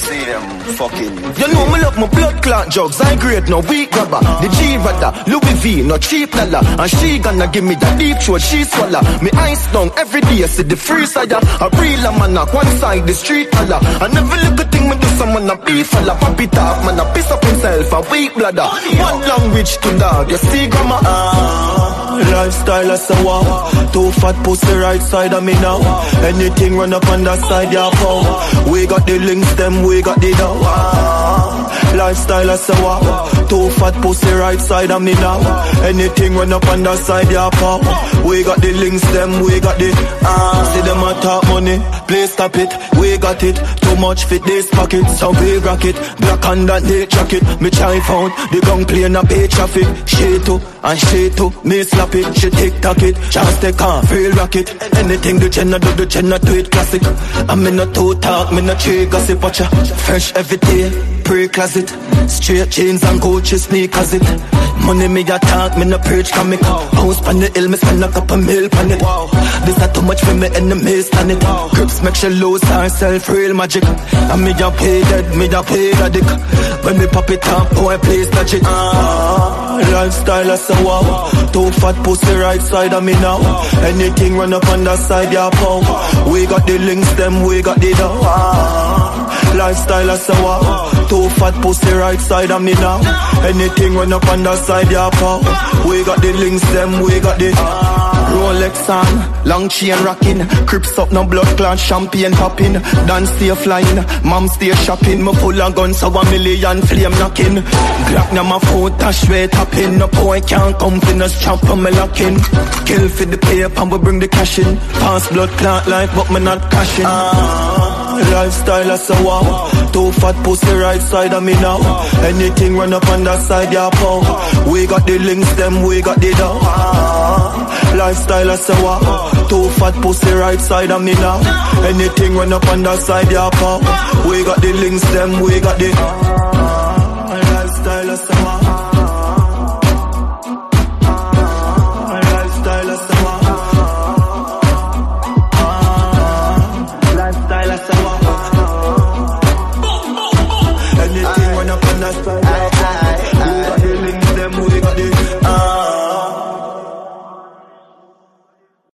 see them fucking. You know me love my blood clot jugs. I grade no weak grabber. The G-Radar, Louis V, no cheap dollar. And she gonna give me the deep throat, she swallow. Me ice down every day, see the free side. A real man knock one side, the street color. I never look a thing me do someone a beef fella. Pop it up, man a piss up himself, a weak bladder. One language to dog, you see grammar. Lifestyle is a wow. Too fat pussy right side of me now. Anything run up on that side, yeah, power. We got the links, them we got the dough. Lifestyle is a wow. Too fat pussy right side of me now. Anything run up on that side, yeah, power. We got the links, them we got the see them a talk money, please stop it. We got it, too much fit this pocket. Some big rocket, black on that day jacket. Me try found the gun plane a pay traffic. She too, and she too, me slap it. She tick-tock it, chance take on, real rocket. Anything the Jenna do, the Jenna do it classic. I'm in a two talk, me no tree gossip, watcha. Fresh every day, pre-closet. Straight jeans and Gucci sneakers it. Money me a talk, me no preach comic. House pan the hill, me spend a couple mil pan it. This not too much for me enemies stand it. Grips make she lose herself, real magic. And me a pay dead, me a pay the dick. When me pop it up, boy please touch it. Lifestyle is a wow. Too fat pussy right side of me now. Anything run up on that side, yeah, pow. We got the links, them we got the dough. Lifestyle is a wow. Too fat pussy right side of me now. Anything run up on that side, yeah, pow. We got the links, them we got the Rolex on, long chain rocking. Crips up, no blood clot, champagne popping. Dance stay flying, mom stay shopping. Me full of guns, so $1 million flame knocking. Glock now my phone, dash way tapping. No boy can't come for no strap on me locking. Kill for the paper and we bring the cash in. Pass blood clot like but me not cashing. Lifestyle is a wow. Too fat pussy right side of me now. Anything run up on that side, yeah, pow. We got the links, them we got the dough. Lifestyle is a wow. Too fat pussy right side of me now. Anything run up on that side, yeah, pow. We got the links, them we got the lifestyle is a wow. Lifestyle is a wow. Lifestyle is a wow. Anything run up on that side.